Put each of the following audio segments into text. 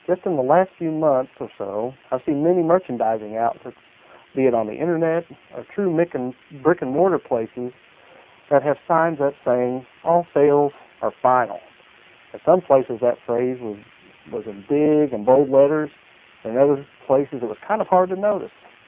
Just in the last few months or so, I've seen many merchandising outlets, be it on the internet or true brick and mortar places, that have signs up saying all sales are final. In some places that phrase was in big and bold letters. In other places it was kind of hard to notice.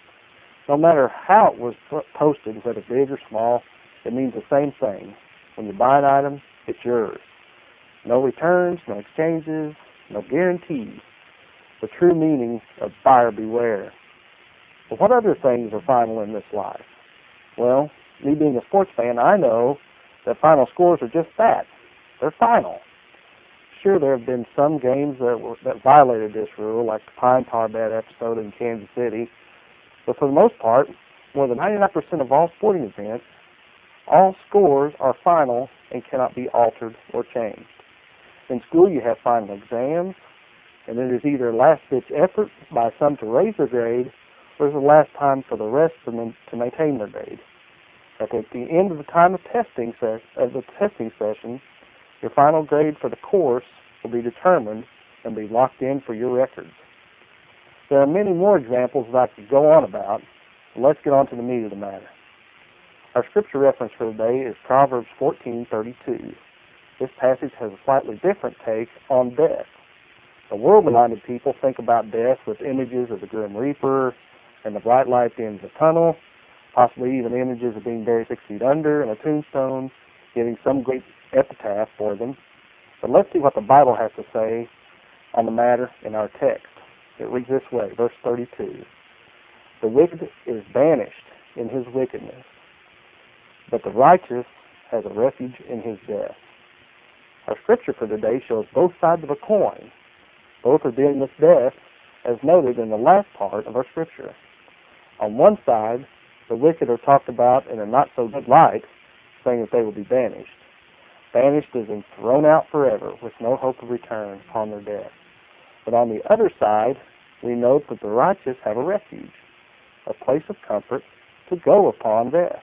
No matter how it was posted, whether big or small, it means the same thing. When you buy an item, it's yours. No returns, no exchanges, no guarantees. The true meaning of buyer beware. But what other things are final in this life? Well, me being a sports fan, I know that final scores are just that. They're final. Sure, there have been some games that violated this rule, like the Pine Tar Bet episode in Kansas City. But for the most part, more than 99% of all sporting events, all scores are final and cannot be altered or changed. In school, you have final exams, and it is either a last-ditch effort by some to raise their grade, or it's the last time for the rest to maintain their grade. At the end of the time of the testing session, your final grade for the course will be determined and be locked in for your records. There are many more examples that I could go on about, but let's get on to the meat of the matter. Our scripture reference for today is Proverbs 14:32. This passage has a slightly different take on death. The worldly-minded people think about death with images of the grim reaper and the bright light at the end of the tunnel, possibly even images of being buried 6 feet under and a tombstone, giving some great epitaph for them. But let's see what the Bible has to say on the matter in our text. It reads this way, verse 32. The wicked is banished in his wickedness, but the righteous has a refuge in his death. Our scripture for today shows both sides of a coin. Both are dealing with death, as noted in the last part of our scripture. On one side, the wicked are talked about in a not-so-good light, saying that they will be banished. Banished is in thrown out forever, with no hope of return upon their death. But on the other side, we note that the righteous have a refuge, a place of comfort to go upon death.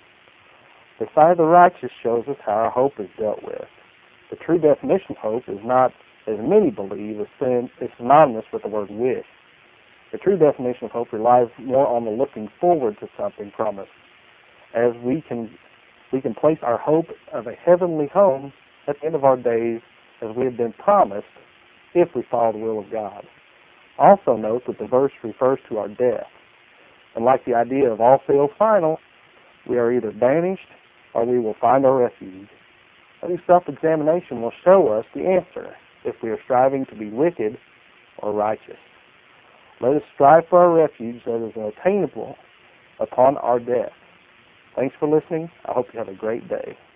The side of the righteous shows us how our hope is dealt with. The true definition of hope is not, as many believe, is synonymous with the word wish. The true definition of hope relies more on the looking forward to something promised, as we can place our hope of a heavenly home at the end of our days, as we have been promised, if we follow the will of God. Also note that the verse refers to our death. And like the idea of all sales final, we are either banished or we will find our refuge. Any self-examination will show us the answer, if we are striving to be wicked or righteous. Let us strive for our refuge that is attainable upon our death. Thanks for listening. I hope you have a great day.